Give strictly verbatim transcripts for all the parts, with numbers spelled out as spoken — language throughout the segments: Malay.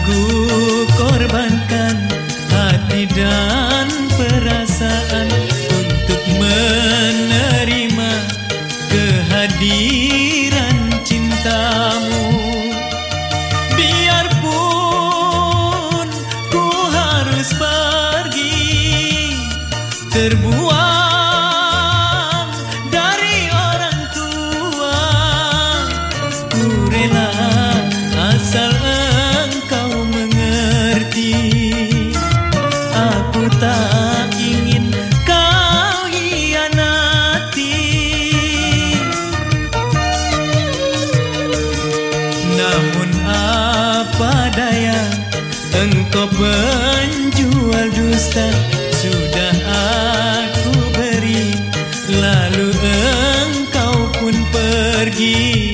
ku korbankan hati dan perasaan untuk menerima kehadiran cintamu. Biarpun ku harus pergi, terbuang dari orang tua, ku rela asal engkau mengerti. Aku tak ingin kau hianati, namun apa daya, engkau penjual dusta. Sudah aku beri, lalu engkau pun pergi.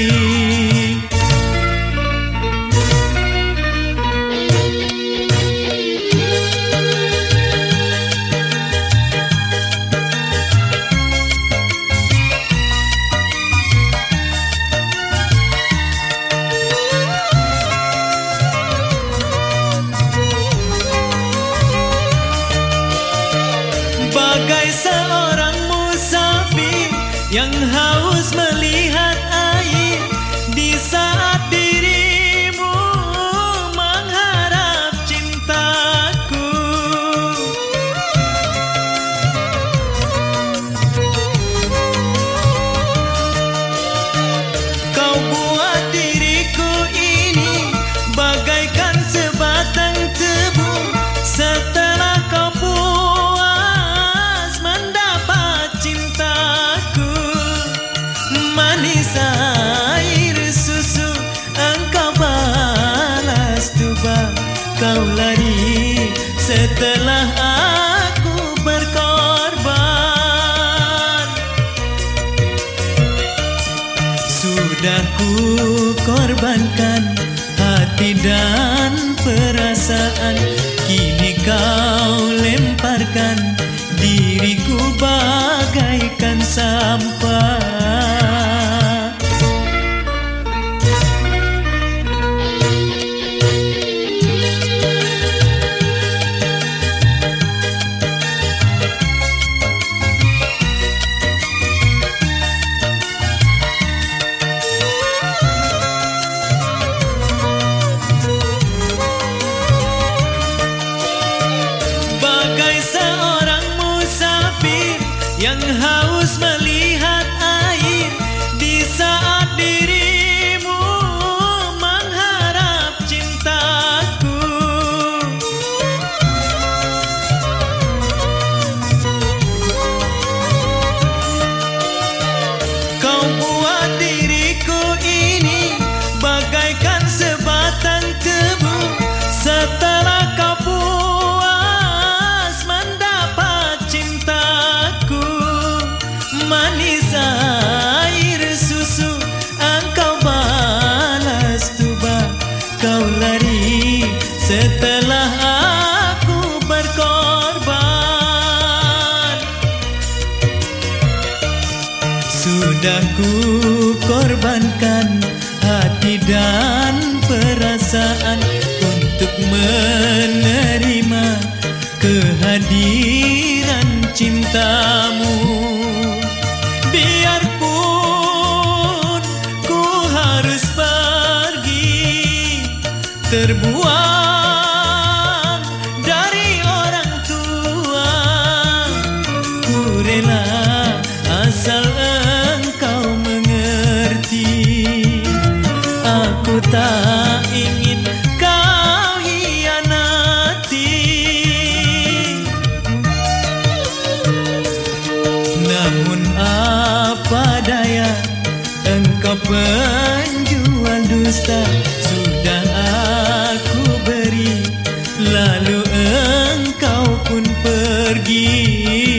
Bagai seorang musafir yang haus melihat air, di saat dirimu mengharap cintaku. Kau buat diriku ini bagaikan sebatang tebu. Setelah kau manis air susu, engkau balas tuba. Kau lari setelah aku berkorban. Sudah ku korbankan hati dan perasaan, kini kau lemparkan diriku bagaikan sampah. Bagai seorang musafir yang haus melihat air, di saat dirimu mengharap cintaku. Kau buat diriku ini bagaikan sebatang tebu. Setelah kau puas mendapat cintaku, manis air susu, engkau balas tuba. Kau lari setelah aku berkorban. Sudah ku korbankan hati dan perasaan untuk menerima kehadiran cintamu. Biarpun ku harus pergi, terbuang dari orang tua, ku rela asal engkau mengerti. Aku tak ingin kau hianati, namun apa daya, engkau penjual dusta. Sudah aku beri, lalu engkau pun pergi.